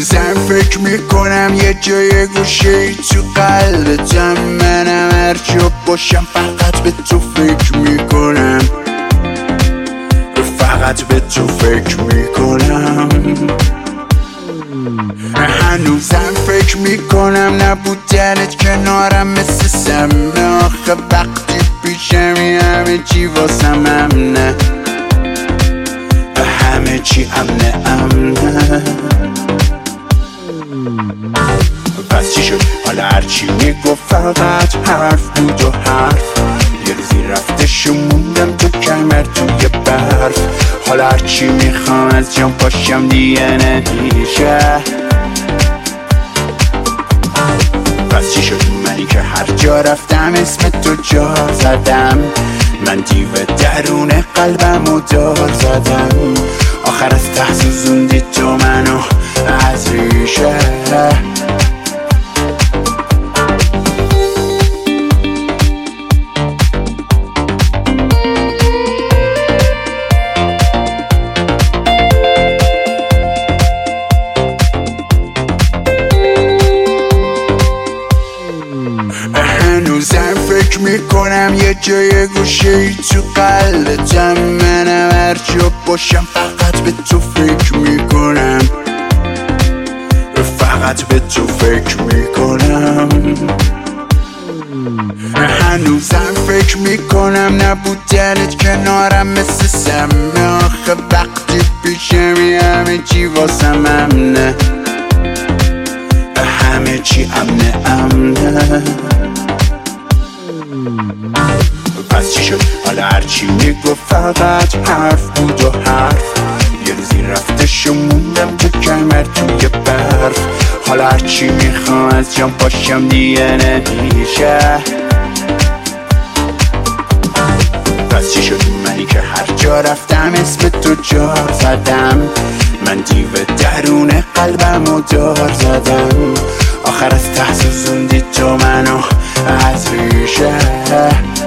هنوزم فکر میکنم یه جای گوشه تو قلبتم، منم هر جا باشم فقط به تو فکر میکنم، فقط به تو فکر میکنم. هنوزم فکر میکنم نبودنت کنارم مثل سمه، آخه وقتی پیشمی همه چی واسم امنه، همه چی امنه. پس چی شد حالا هرچی میگفت فقط حرف بود و حرف، یه روزی رفتش و موندم تو کمر توی برف، حالا هرچی میخوام از جام پاشم دیگه نمیشه. پس چی شد منی که هر جا رفتم اسم تو جا زدم، من دیو درون قلبم و دار زدم، آخر از ته سوزوندی تو منو از ریشه. هنوزم فکر میکنم یه جای گوشه تو قلبتم، منم هر جا باشم فقط به تو فکر میکنم، فقط به تو فکر میکنم. هنوزم فکر میکنم نبودنت کنارم مثل سمه، آخه وقتی پیشمی همه چی واسم امنه، همه چی امنه. پس چی شد حالا هرچی میگفت فقط حرف بود و حرف، یه روزی رفتش و موندم تو کمر توی برف، حالا هرچی میخوام از جام پاشم دیگه نمیشه. پس چی شد منی که هر جا رفتم اسم تو جا زدم، من دیو درون قلبم و دار زدم، آخر از ته سوزوندی تو منو از ریشه.